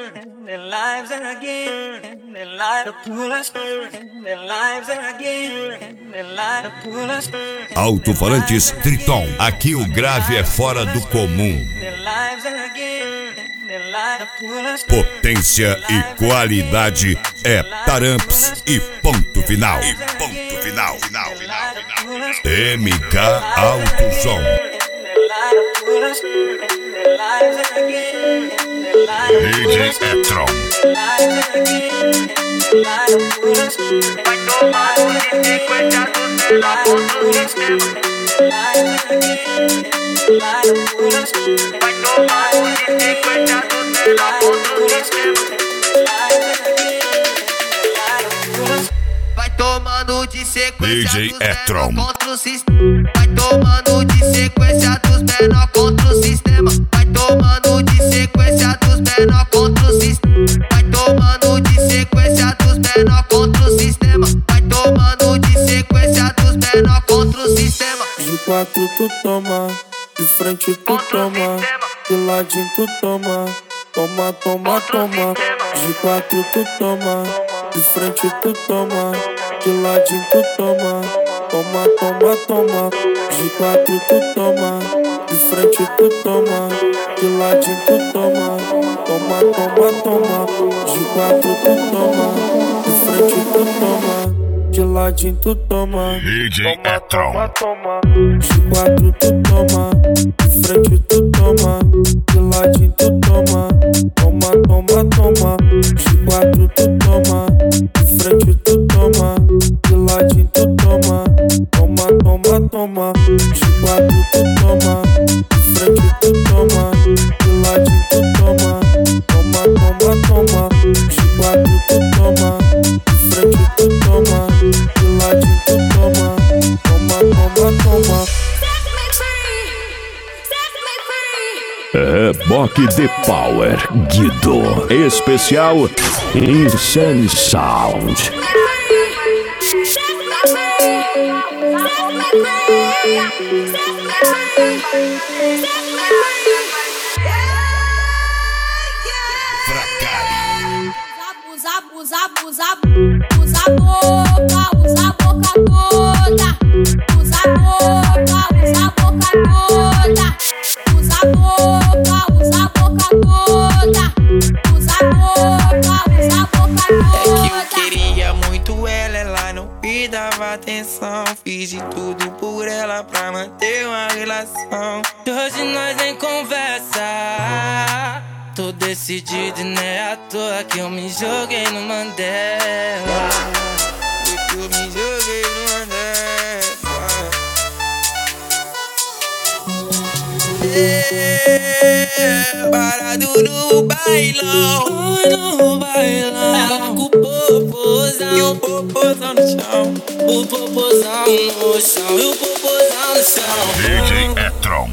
their lives again, their lives to pull us, their lives again, their lives to pull us. Alto-falantes Triton, aqui o grave é fora do comum. Potência e qualidade é Taramps e ponto final. MK Alto Som. DJ Etron. Vai tomar de 50 do menor contra o sistema. Vai tomar de 50 do menor contra o sistema. Vai tomando de sequência DJ Etron. contra o sistema. Vai tomando de sequência dos menor contra o sistema. Vai tomando de sequência dos menor contra o sistema. Vai tomando de sequência dos menor contra o sistema. Vai tomando de sequência dos menor contra o sistema. De quatro tu toma, de frente tu toma, de ladinho tu toma, toma, toma, toma. De quatro tu toma, de frente tu toma, de ladinho tu toma, toma, toma, toma. De quatro tu toma, de frente tu toma, de ladinho tu toma, toma, toma, toma. De quatro tu toma, de frente tu toma, de ladinho tu toma, DJ Etron. de quatro tu toma, de frente tu toma, de ladinho tu toma, toma, toma, toma. De quatro tu toma, de frente tu toma, de ladinho tu toma, toma, toma, toma. De quatro tu toma, de frente tu toma, de ladinho tu toma, toma, toma, toma. De quatro tu toma, de frente tu toma, de ladinho tu toma, toma, toma, toma. Reboque de Power Guido especial Insane Sound. Usa a boca toda. Usa a boca toda. Usa a boca toda. Usa a boca toda. É que eu queria muito ela não me dava atenção. Fiz de tudo por ela pra manter uma relação. Hoje nós nem conversa. Tô decidido e não é à toa que eu me joguei no Mandela. Que eu me joguei no Mandela. Parado no bailão. Ela com o popozão e o popozão no chão. O popozão no chão e o popozão no chão. DJ Etron.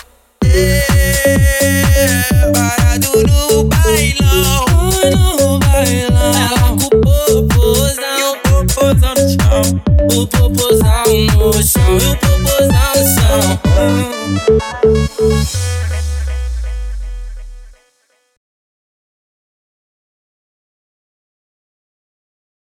Parado no bailão. Ela com o popozão e o popozão no chão. O popozão no chão e o popozão no chão.